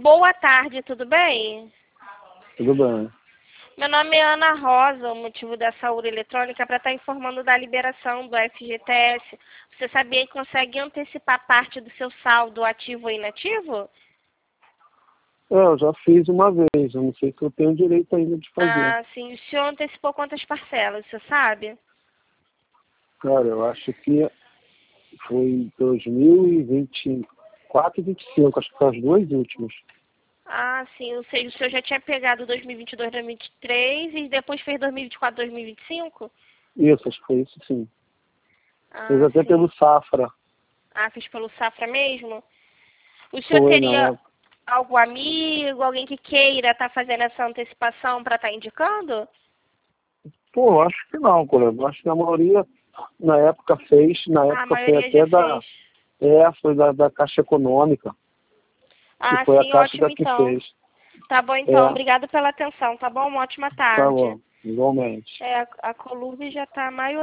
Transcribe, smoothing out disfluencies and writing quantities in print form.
Boa tarde, tudo bem? Tudo bem. Meu nome é Ana Rosa, o motivo dessa urna eletrônica é para estar informando da liberação do FGTS. Você sabia que consegue antecipar parte do seu saldo ativo ou inativo? Eu já fiz uma vez, eu não sei se eu tenho direito ainda de fazer. Ah, sim. O senhor antecipou quantas parcelas, você sabe? Cara, eu acho que foi 2024 e 2025, acho que foram as duas últimas. Ah, sim. Ou seja, o senhor já tinha pegado 2022, 2023 e depois fez 2024, 2025? Isso, acho que foi isso sim. Fiz Ah, até sim. pelo Safra. Ah, fez pelo Safra mesmo? O senhor Foi na teria época. algum amigo, alguém que queira estar fazendo essa antecipação para estar indicando? Pô, acho que não, colega. Acho que a maioria na época fez, na Ah, a época foi maioria já até fez. foi da Caixa Econômica, que Ah, foi a sim, Caixa ótimo da que então. fez. Tá bom É, então, obrigado pela atenção, tá bom? Uma ótima tá tarde. bom, igualmente. É, a Colurbe já tá a maioria.